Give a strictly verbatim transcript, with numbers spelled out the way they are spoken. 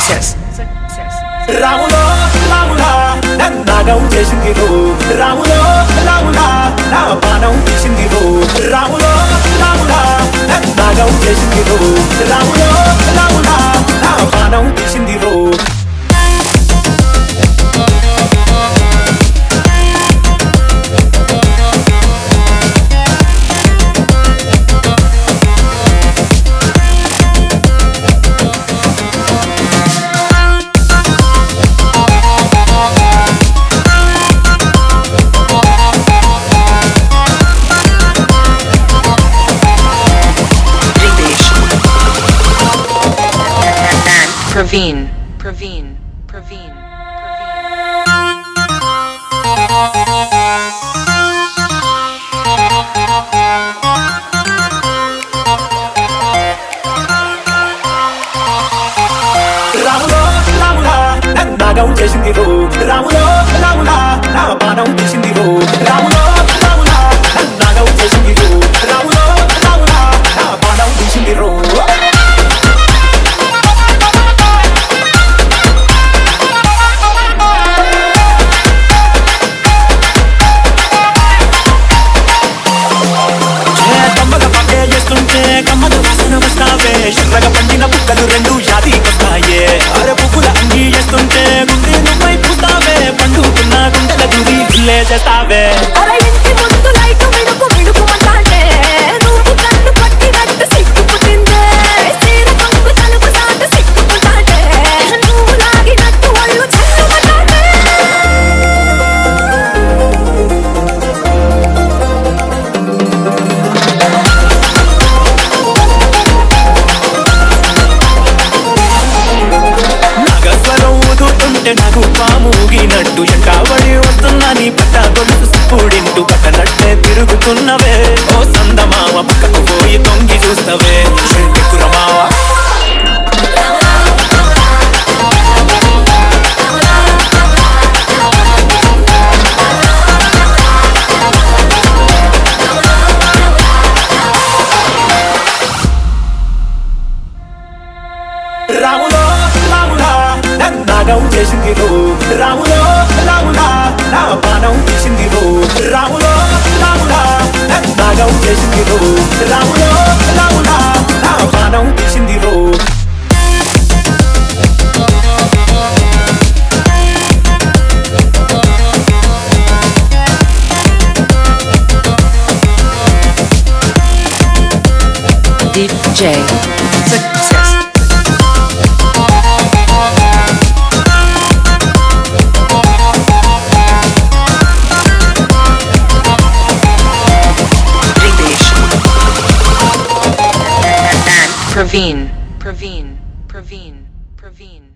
success. రాములో రాములా నన్నాగం చేసింది రో రాములో రాములా నా బాణం తీసింది రో రాములో రాములా నన్నాగం చేసింది రో రాములో రాములా నా బాణం తీసింది రో Praveen, Praveen, Praveen, రాములో రాములా నన్నాగం చేసింది రో రాములో రాములా నా బాణం తీసింది రో రాములో రాములా నన్నాగం చేసింది రో రాములో రాములా నా బాణం తీసింది రో శుభ్రగా పండిన బుక్కలు రెండు యాది వస్తాయే అరే పువ్వుల అంగి చేస్తుంటే గుండె నువ్వై పూస్తావే పండుకున్న గుండెల దూరి గుల్లే చేస్తావే నాకు పాముగినట్టు ఎంటాబడి వస్తున్నా నీ పట్ట గొలుసు సిప్పుడింటూ పట్టనట్టే తిరుగుతున్నవే ఓ సందమామ పక్కకు పోయి తొంగి చూస్తవే కురమావా రాములో రాములా నన్నాగం చేసింది రో రాములో రాములా నా బాణం తీసింది రో రాములో రాములా నన్నాగం చేసింది రో రాములో రాములా నా బాణం తీసింది రో D J success. Praveen, Praveen, Praveen, Praveen.